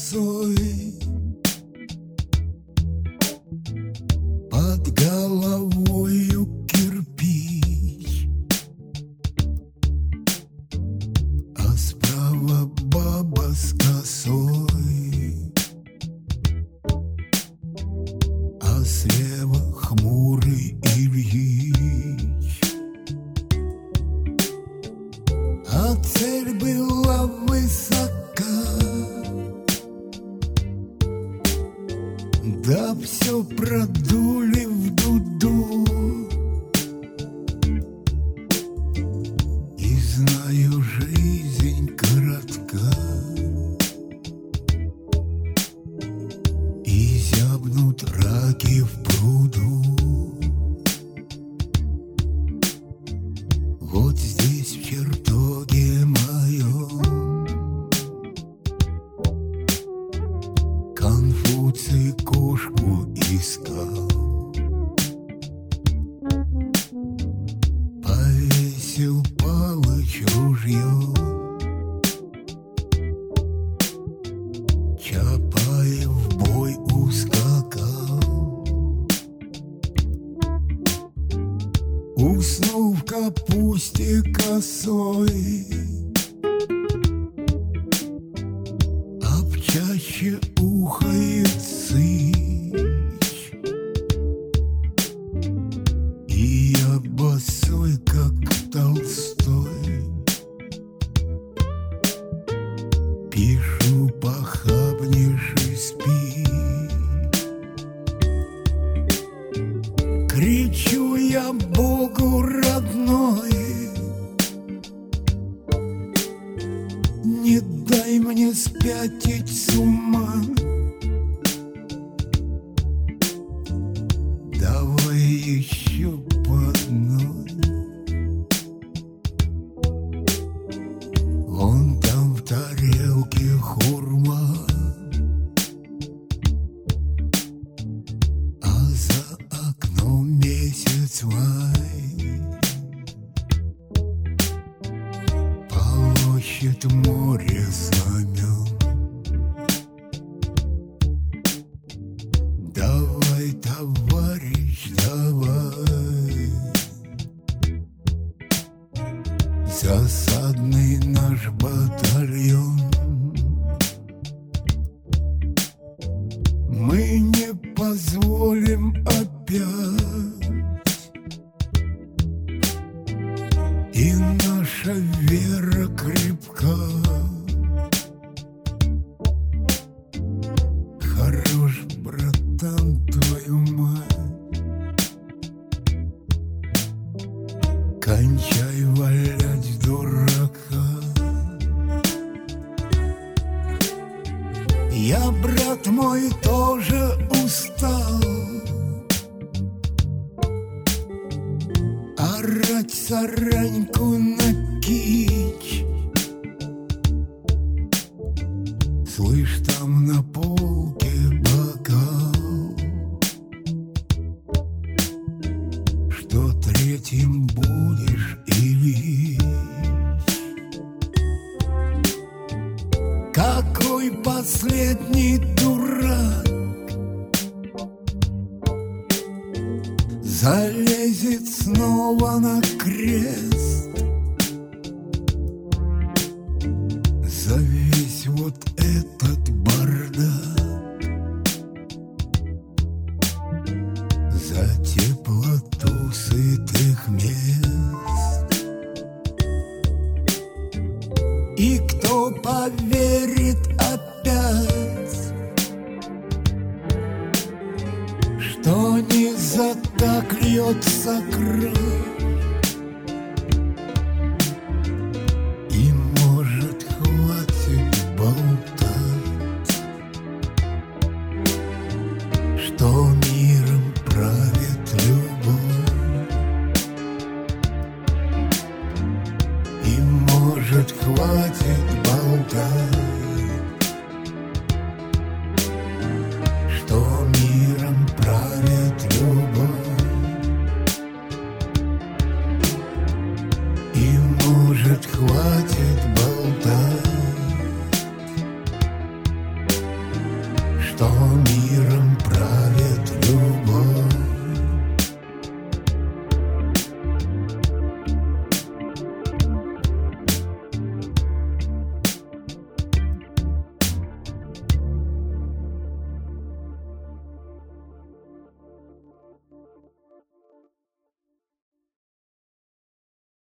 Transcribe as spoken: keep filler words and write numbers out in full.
косой, под головою кирпич, а справа баба с косой, а слева хмурый Ильич. А цель была высока, да все продули в дуду. И знаю, жизнь коротка, и зябнут раки в пруду. Вот здесь, в чертоге моем, Конфуций кошку искал, повесил Палыч ружье, Чапаев в бой ускакал. Уснул в капусте косой, а в чаще ухает сыч. И я босой, как Толстой, пишу похабнейший спич. Кричу я Богу родной: не дай мне спятить с ума, давай еще по одной. Вон там в тарелке хурма, а за окном месяц май. Полощет море знамен. Давай, товарищ, давай, засадный наш батальон. Мы не позволим опять, и наша вера крепка. Хорош, братан, твою мать, кончай валять дурака. Я, брат мой, тоже устал орать сараньку на кич. Слышь, там на полке бокал, что третьим будешь Ильич. Какой последний дурак залезет снова на крест за весь вот этот бардак, за теплоту сытых мест? И кто поверит опять, что не за так льется кровь?